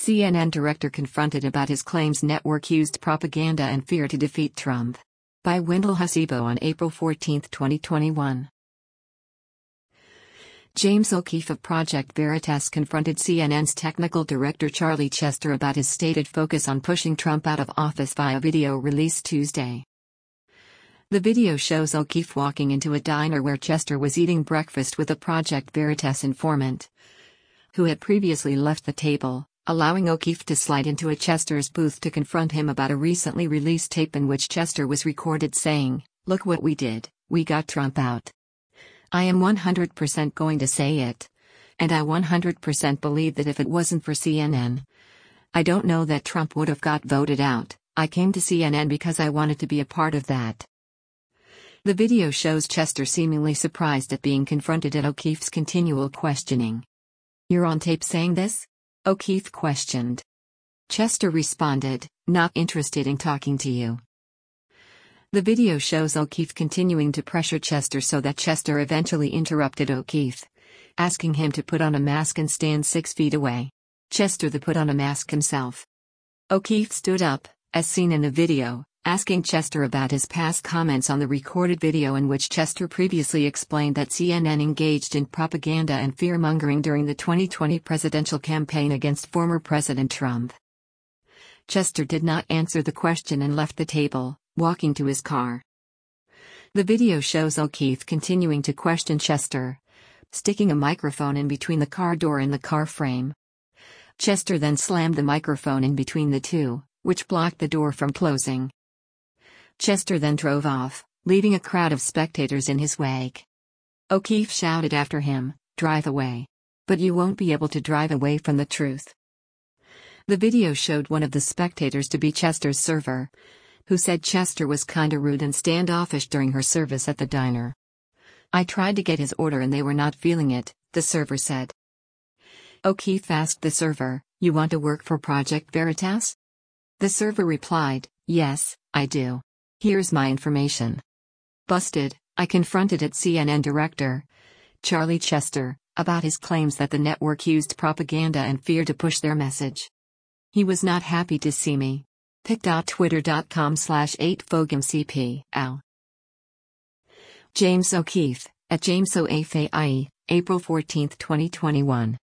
CNN director confronted about his claims network used propaganda and fear to defeat Trump. By Wendell Hasebo on April 14, 2021. James O'Keefe of Project Veritas confronted CNN's technical director Charlie Chester about his stated focus on pushing Trump out of office via video released Tuesday. The video shows O'Keefe walking into a diner where Chester was eating breakfast with a Project Veritas informant, who had previously left the table, allowing O'Keefe to slide into Chester's booth to confront him about a recently released tape in which Chester was recorded saying, "Look what we did, we got Trump out. I am 100% going to say it. And I 100% believe that if it wasn't for CNN, I don't know that Trump would have got voted out. I came to CNN because I wanted to be a part of that." The video shows Chester seemingly surprised at being confronted at O'Keefe's continual questioning. "You're on tape saying this?" O'Keefe questioned. Chester responded, "Not interested in talking to you." The video shows O'Keefe continuing to pressure Chester so that Chester eventually interrupted O'Keefe, asking him to put on a mask and stand 6 feet away. Chester then put on a mask himself. O'Keefe stood up, as seen in the video, asking Chester about his past comments on the recorded video in which Chester previously explained that CNN engaged in propaganda and fear-mongering during the 2020 presidential campaign against former President Trump. Chester did not answer the question and left the table, walking to his car. The video shows O'Keefe continuing to question Chester, sticking a microphone in between the car door and the car frame. Chester then slammed the microphone in between the two, which blocked the door from closing. Chester then drove off, leaving a crowd of spectators in his wake. O'Keefe shouted after him, "Drive away. But you won't be able to drive away from the truth." The video showed one of the spectators to be Chester's server, who said Chester was kinda rude and standoffish during her service at the diner. "I tried to get his order and they were not feeling it," the server said. O'Keefe asked the server, "You want to work for Project Veritas?" The server replied, "Yes, I do. Here's my information." Busted, I confronted at CNN director Charlie Chester about his claims that the network used propaganda and fear to push their message. He was not happy to see me. pic.twitter.com/8fogumcpl. James O'Keefe, at JamesO'Afai, April 14, 2021.